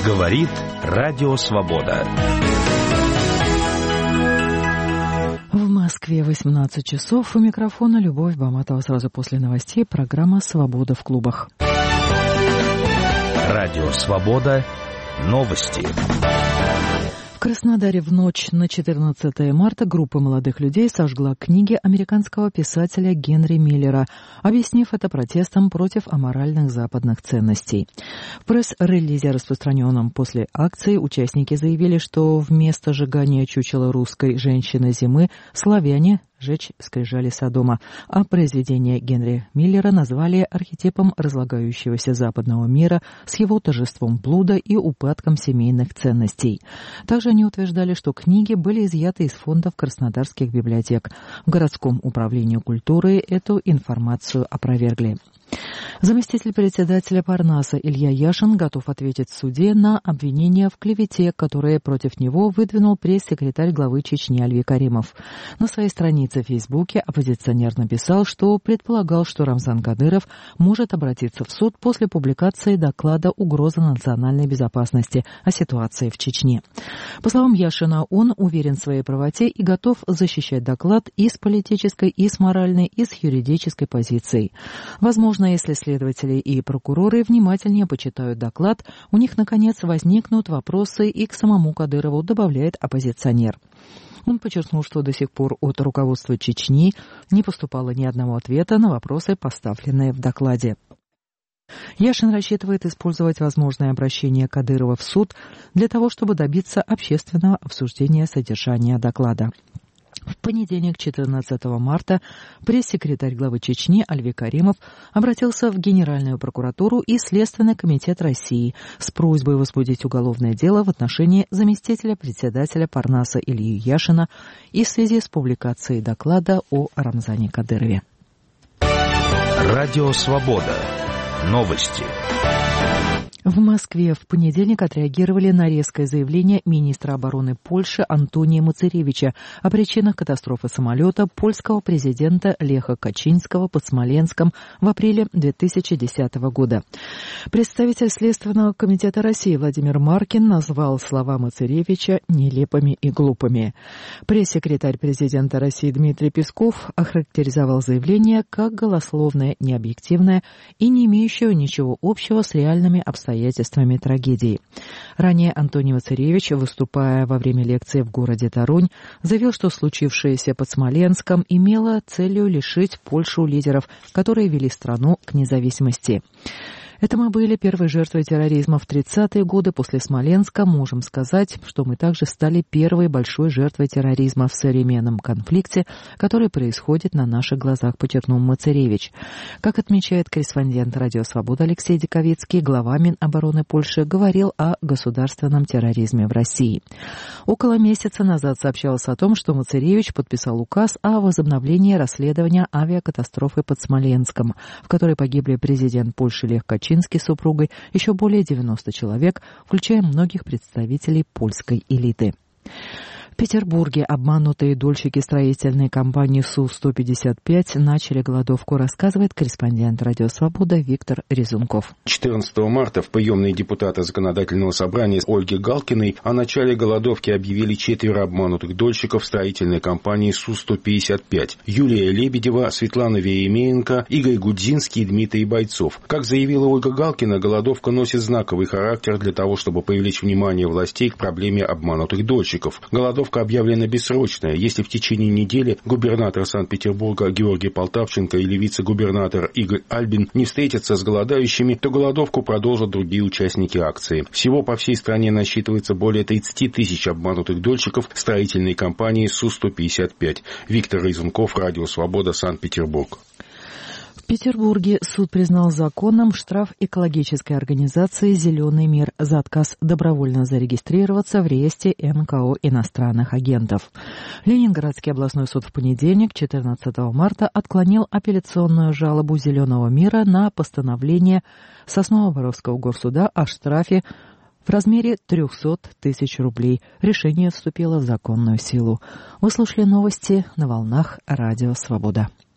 Говорит Радио Свобода. В Москве 18 часов. У микрофона Любовь Баматова. Сразу после новостей программа «Свобода в клубах». Радио Свобода. Новости. В Краснодаре в ночь на 14 марта группа молодых людей сожгла книги американского писателя Генри Миллера, объяснив это протестом против аморальных западных ценностей. В пресс-релизе, распространенном после акции, участники заявили, что вместо сжигания чучела русской женщины зимы славяне «Жечь скрижали Содома», а произведение Генри Миллера назвали архетипом разлагающегося западного мира с его торжеством блуда и упадком семейных ценностей. Также они утверждали, что книги были изъяты из фондов краснодарских библиотек. В городском управлении культуры эту информацию опровергли. Заместитель председателя Парнаса Илья Яшин готов ответить в суде на обвинения в клевете, которые против него выдвинул пресс-секретарь главы Чечни Альви Каримов. На своей странице в Фейсбуке оппозиционер написал, что предполагал, что Рамзан Кадыров может обратиться в суд после публикации доклада «Угроза национальной безопасности» о ситуации в Чечне. По словам Яшина, он уверен в своей правоте и готов защищать доклад и с политической, и с моральной, и с юридической позицией. Возможно, если следователи и прокуроры внимательнее почитают доклад, у них, наконец, возникнут вопросы и к самому Кадырову, добавляет оппозиционер. Он подчеркнул, что до сих пор от руководства Чечни не поступало ни одного ответа на вопросы, поставленные в докладе. Яшин рассчитывает использовать возможное обращение Кадырова в суд для того, чтобы добиться общественного обсуждения содержания доклада. В понедельник, 14 марта, пресс-секретарь главы Чечни Альви Каримов обратился в Генеральную прокуратуру и Следственный комитет России с просьбой возбудить уголовное дело в отношении заместителя председателя Парнаса Ильи Яшина и в связи с публикацией доклада о Рамзане Кадырове. Радио Свобода. Новости. В Москве в понедельник отреагировали на резкое заявление министра обороны Польши Антония Мацеревича о причинах катастрофы самолета польского президента Леха Качинского под Смоленском в апреле 2010 года. Представитель Следственного комитета России Владимир Маркин назвал слова Мацеревича нелепыми и глупыми. Пресс-секретарь президента России Дмитрий Песков охарактеризовал заявление как голословное, необъективное и не имеющее ничего общего с реальными обстоятельствами трагедии. Ранее Антоний Мацеревич, выступая во время лекции в городе Торунь, заявил, что случившееся под Смоленском имело целью лишить Польшу лидеров, которые вели страну к независимости. Это мы были первой жертвой терроризма в 30-е годы после Смоленска. Можем сказать, что мы также стали первой большой жертвой терроризма в современном конфликте, который происходит на наших глазах, подчеркнул Мацеревич. Как отмечает корреспондент Радио Свобода Алексей Диковицкий, глава Минобороны Польши говорил о государственном терроризме в России. Около месяца назад сообщалось о том, что Мацеревич подписал указ о возобновлении расследования авиакатастрофы под Смоленском, в которой погибли президент Польши Лех Качинский с супругой, еще более 90 человек, включая многих представителей польской элиты. В Петербурге обманутые дольщики строительной компании Су-155 начали голодовку, рассказывает корреспондент Радио Свобода Виктор Резунков. 14 марта в приемной депутата Законодательного собрания Ольги Галкиной о начале голодовки объявили 4 обманутых дольщиков строительной компании Су-155. Юлия Лебедева, Светлана Веремеенко, Игорь Гудзинский и Дмитрий Бойцов. Как заявила Ольга Галкина, голодовка носит знаковый характер для того, чтобы привлечь внимание властей к проблеме обманутых дольщиков. Голодовка объявлена бессрочная. Если в течение недели губернатор Санкт-Петербурга Георгий Полтавченко или вице-губернатор Игорь Альбин не встретятся с голодающими, то голодовку продолжат другие участники акции. Всего по всей стране насчитывается более 30 тысяч обманутых дольщиков строительной компании Су-155. Виктор Резунков, Радио Свобода, Санкт-Петербург. В Петербурге суд признал законным штраф экологической организации «Зеленый мир» за отказ добровольно зарегистрироваться в реестре НКО иностранных агентов. Ленинградский областной суд в понедельник, 14 марта, отклонил апелляционную жалобу «Зеленого мира» на постановление Сосново-Боровского горсуда о штрафе в размере 300 тысяч рублей. Решение вступило в законную силу. Вы слушали новости на волнах Радио Свобода.